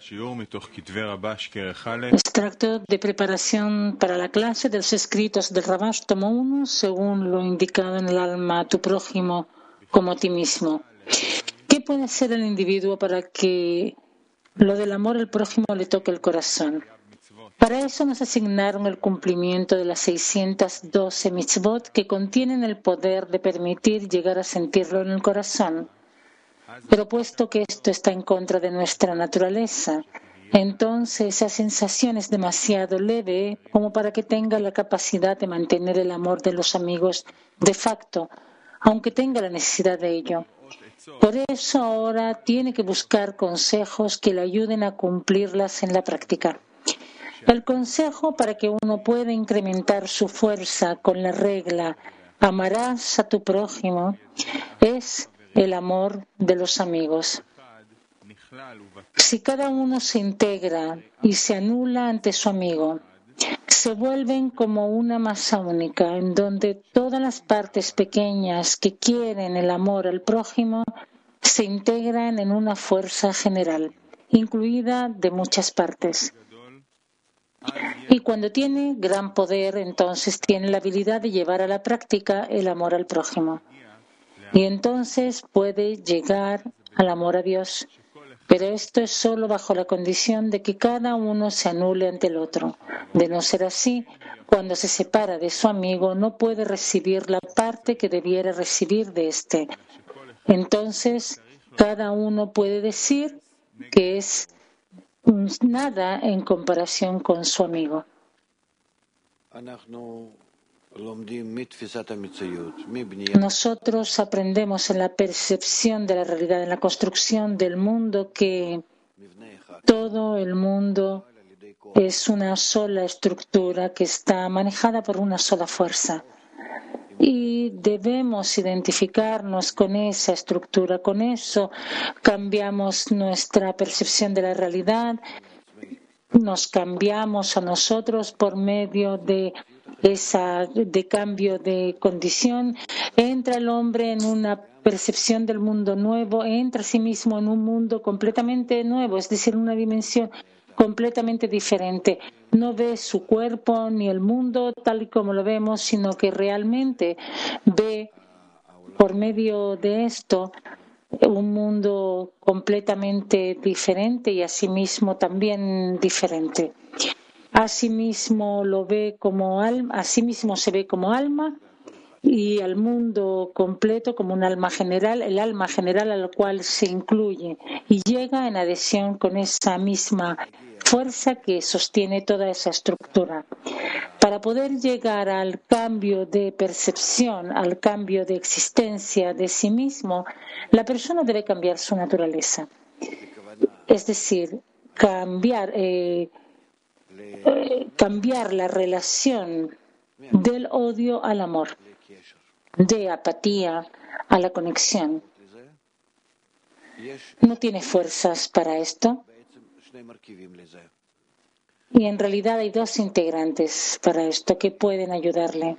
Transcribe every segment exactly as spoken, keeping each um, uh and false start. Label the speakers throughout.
Speaker 1: Extracto de preparación para la clase de los escritos del Rabash, tomo uno, según lo indicado en el alma, tu prójimo como a ti mismo. ¿Qué puede hacer el individuo para que lo del amor al prójimo le toque el corazón? Para eso nos asignaron el cumplimiento de las seiscientas doce mitzvot que contienen el poder de permitir llegar a sentirlo en el corazón. Pero puesto que esto está en contra de nuestra naturaleza, entonces esa sensación es demasiado leve como para que tenga la capacidad de mantener el amor de los amigos de facto, aunque tenga la necesidad de ello. Por eso ahora tiene que buscar consejos que le ayuden a cumplirlas en la práctica. El consejo para que uno pueda incrementar su fuerza con la regla amarás a tu prójimo es el amor de los amigos. Si cada uno se integra y se anula ante su amigo, se vuelven como una masa única en donde todas las partes pequeñas que quieren el amor al prójimo se integran en una fuerza general, incluida de muchas partes. Y cuando tiene gran poder, entonces tiene la habilidad de llevar a la práctica el amor al prójimo. Y entonces puede llegar al amor a Dios. Pero esto es solo bajo la condición de que cada uno se anule ante el otro. De no ser así, cuando se separa de su amigo, no puede recibir la parte que debiera recibir de éste. Entonces, cada uno puede decir que es nada en comparación con su amigo. Nosotros aprendemos en la percepción de la realidad, en la construcción del mundo, que todo el mundo es una sola estructura que está manejada por una sola fuerza. Y debemos identificarnos con esa estructura, con eso cambiamos nuestra percepción de la realidad, nos cambiamos a nosotros por medio de esa de cambio de condición. Entra el hombre en una percepción del mundo nuevo, entra a sí mismo en un mundo completamente nuevo, es decir, una dimensión completamente diferente. No ve su cuerpo ni el mundo tal y como lo vemos, sino que realmente ve por medio de esto un mundo completamente diferente y asimismo también diferente. Asimismo lo ve como alma, asimismo se ve como alma y al mundo completo como un alma general, el alma general al cual se incluye y llega en adhesión con esa misma fuerza que sostiene toda esa estructura. Para poder llegar al cambio de percepción, al cambio de existencia de sí mismo, la persona debe cambiar su naturaleza. Es decir, cambiar, eh, eh, cambiar la relación del odio al amor, de apatía a la conexión. No tiene fuerzas para esto. Y en realidad hay dos integrantes para esto que pueden ayudarle.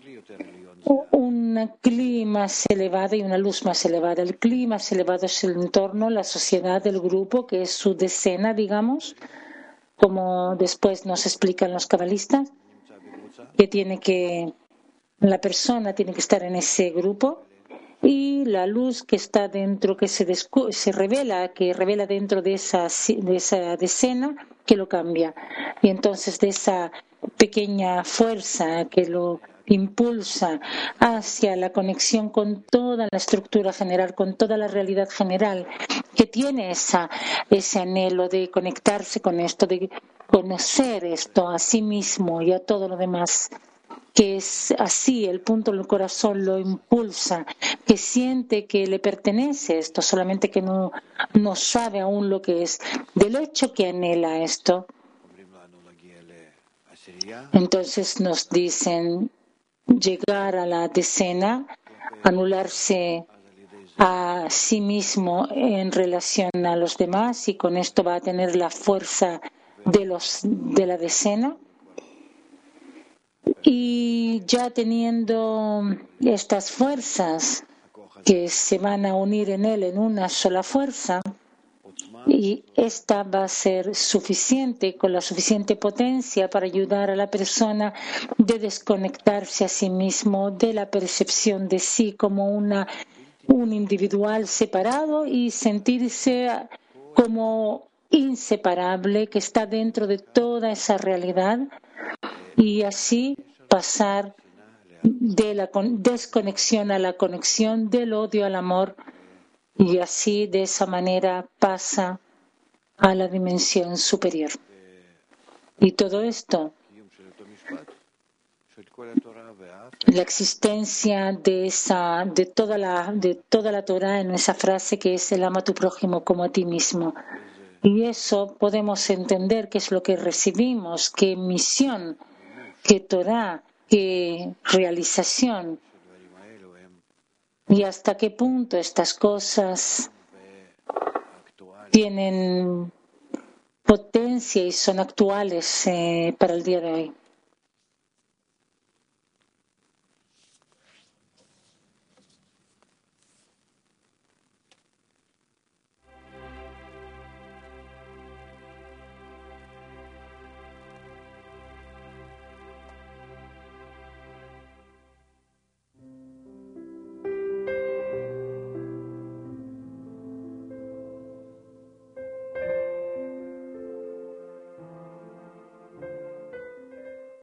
Speaker 1: Un clima más elevado y una luz más elevada. El clima más elevado es el entorno, la sociedad, el grupo, que es su decena, digamos, como después nos explican los cabalistas, que tiene que, la persona tiene que estar en ese grupo. Y la luz que está dentro, que se, descu- se revela, que revela dentro de esa, de esa decena, que lo cambia. Y entonces de esa pequeña fuerza que lo impulsa hacia la conexión con toda la estructura general, con toda la realidad general, que tiene esa, ese anhelo de conectarse con esto, de conocer esto a sí mismo y a todo lo demás, que es así, el punto del corazón lo impulsa, que siente que le pertenece esto, solamente que no, no sabe aún lo que es. Del hecho que anhela esto, entonces nos dicen llegar a la decena, anularse a sí mismo en relación a los demás, y con esto va a tener la fuerza de, los, de la decena. Y ya teniendo estas fuerzas que se van a unir en él en una sola fuerza, y esta va a ser suficiente, con la suficiente potencia para ayudar a la persona de desconectarse a sí mismo de la percepción de sí como una, un individual separado y sentirse como inseparable, que está dentro de toda esa realidad, y así pasar de la desconexión a la conexión, del odio al amor, y así de esa manera pasa a la dimensión superior. Y todo esto, la existencia de esa, de toda la, de toda la Torah en esa frase que es el ama a tu prójimo como a ti mismo. Y eso podemos entender qué es lo que recibimos, qué misión, qué Torah, qué realización. Y hasta qué punto estas cosas tienen potencia y son actuales eh, para el día de hoy.